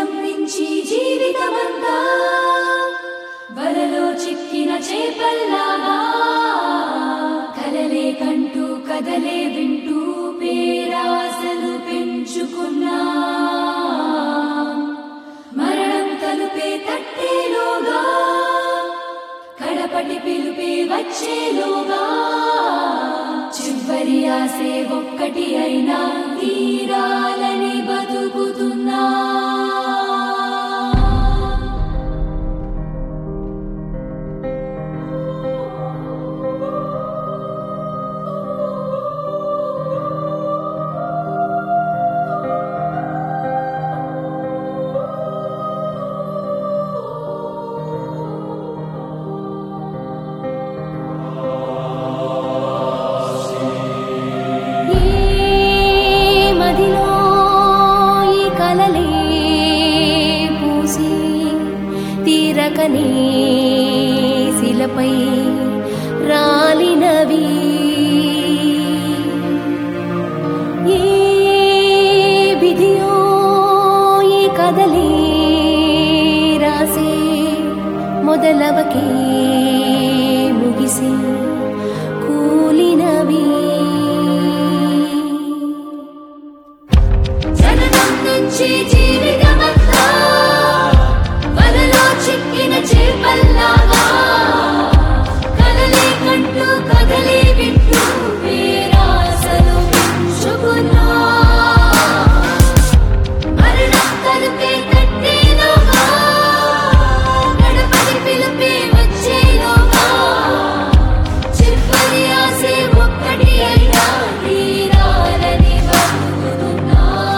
జననం నుంచి జీవితమంతా వలలో చిక్కిన చేపల్లాగా కలలే కంటూ కదలే వింటూ పేరాసలు పెంచుకున్నా మరణం తలుపే తట్టేలోగా కడపటి పిలుపే వచ్చేలోగా చివరి ఆసే ఒక్కటి అయినా తీరాలని బతుకుతున్నా తీరకనే శిలపై రాలినవి ఏ విధియో ఈ కదలే రాసే మొదలవకే ముగిసి కూలినవి జననం నుంచి జీవితమంతా వలలో చిక్కిన చేపల్లాగా కలలే కంటూ కదలే వింటూ పేరాసలు పెంచుకున్నా మరణం తలుపే తట్టేలోగా గడపటి పిలుపే వచ్చేలోగా చివరి ఆసే ఒక్కటి అయినా తీరాలని బతుకుతున్నా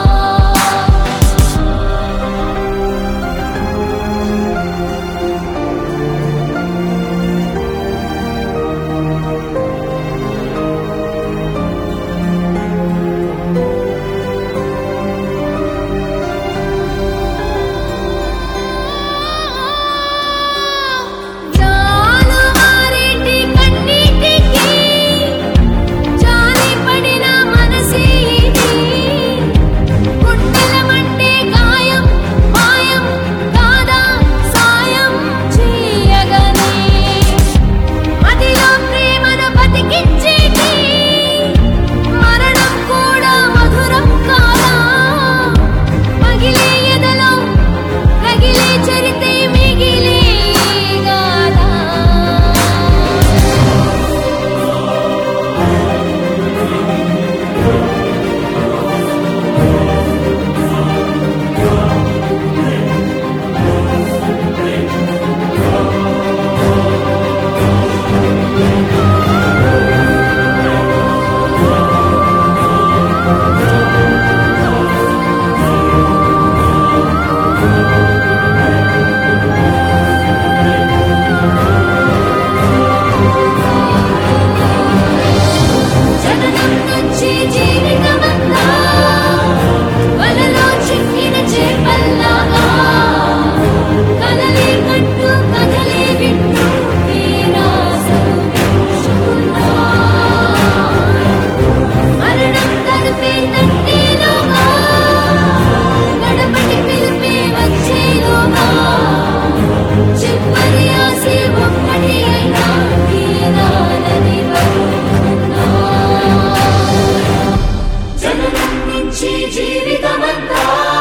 జీవితమంతా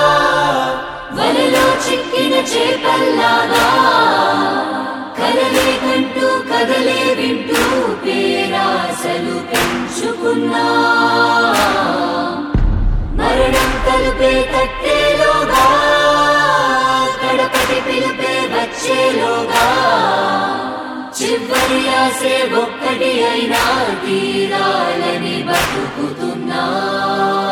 వలలో చిక్కిన చేపల్లాగా కలలే కంటూ కదలే వింటూ పేరాసలు పెంచుకున్నా మరణం తలుపే తట్టేలోగా కడపటి పిలుపే వచ్చేలోగా చివరి ఆసే ఒక్కటి అయినా తీరాలని బతుకుతున్నా